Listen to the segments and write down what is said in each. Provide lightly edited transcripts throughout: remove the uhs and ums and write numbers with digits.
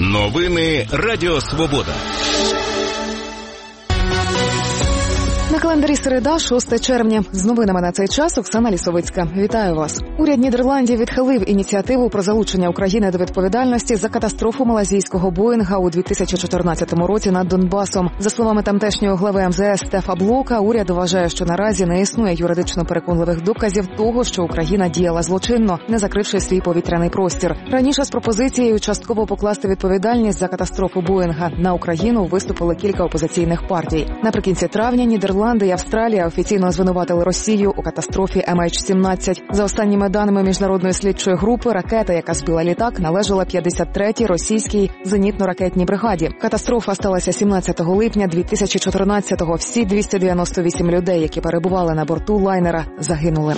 Новини Радіо Свобода. На календарі середа, 6 червня. З новинами на цей час Оксана Лісовицька. Вітаю вас. Уряд Нідерландів відхилив ініціативу про залучення України до відповідальності за катастрофу малайзійського Боїнга у 2014 році над Донбасом. За словами тамтешнього глави МЗС Стефа Блока, уряд вважає, що наразі не існує юридично переконливих доказів того, що Україна діяла злочинно, не закривши свій повітряний простір. Раніше з пропозицією частково покласти відповідальність за катастрофу Боїнга на Україну виступили кілька опозиційних партій. Наприкінці травня Нідерланди і Австралія офіційно звинуватили Росію у катастрофі MH17. За останніми даними міжнародної слідчої групи, ракета, яка збила літак, належала 53-й російській зенітно-ракетній бригаді. Катастрофа сталася 17 липня 2014-го. Всі 298 людей, які перебували на борту лайнера, загинули.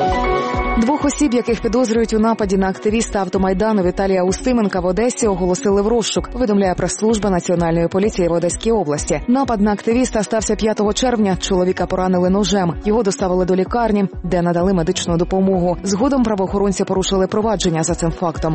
Двох осіб, яких підозрюють у нападі на активіста автомайдану Віталія Устименка в Одесі, оголосили в розшук, повідомляє прес-служба Національної поліції в Одеській області. Напад на активіста стався 5 червня. Чоловіка поранили ножем. Його доставили до лікарні, де надали медичну допомогу. Згодом правоохоронці порушили провадження за цим фактом.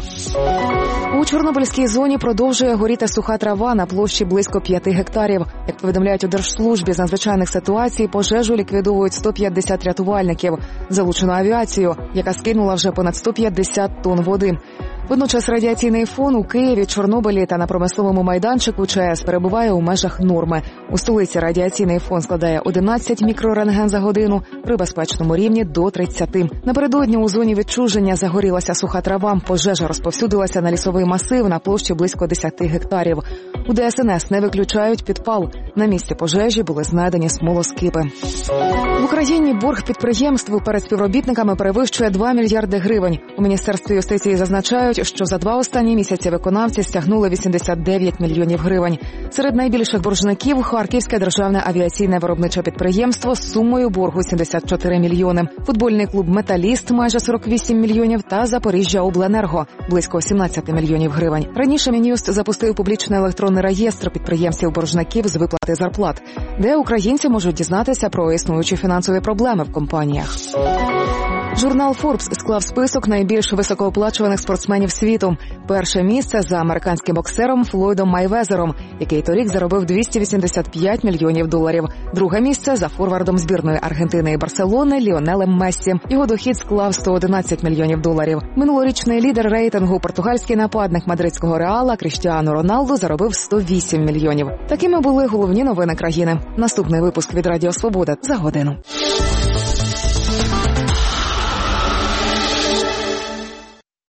У Чорнобильській зоні продовжує горіти суха трава на площі близько 5 гектарів. Як повідомляють у Держслужбі з надзвичайних ситуацій, пожежу ліквідовують 150 рятувальників. Залучено авіацію, яка скинула вже понад 150 тонн води. Водночас радіаційний фон у Києві, Чорнобилі та на промисловому майданчику ЧАЕС перебуває у межах норми. У столиці радіаційний фон складає 11 мікрорентген за годину, при безпечному рівні до 30. Напередодні у зоні відчуження загорілася суха трава, пожежа розповсюдилася на лісовий масив на площі близько 10 гектарів. У ДСНС не виключають підпал. На місці пожежі були знайдені смолоскипи. В Україні борг підприємств перед співробітниками перевищує 2 мільярди гривень. У Міністерстві юстиції зазначають, що за 2 останні місяці виконавці стягнули 89 мільйонів гривень. Серед найбільших боржників – Харківське державне авіаційне виробниче підприємство з сумою боргу 74 мільйони, футбольний клуб «Металіст» – майже 48 мільйонів та Запоріжжяобленерго – близько 17 мільйонів гривень. Раніше Мін'юст запустив публічний електронний реєстр підприємців-боржників з виплати зарплат, де українці можуть дізнатися про існуючі фінансові проблеми в компаніях. Журнал Forbes склав список найбільш високооплачуваних спортсменів світу. Перше місце за американським боксером Флойдом Майвезером, який торік заробив 285 мільйонів доларів. Друге місце за форвардом збірної Аргентини і Барселони Ліонелем Мессі. Його дохід склав 111 мільйонів доларів. Минулорічний лідер рейтингу, португальський нападник мадридського Реала Кріштіану Роналду заробив 108 мільйонів. Такими були головні новини країни. Наступний випуск від Радіо Свобода за годину.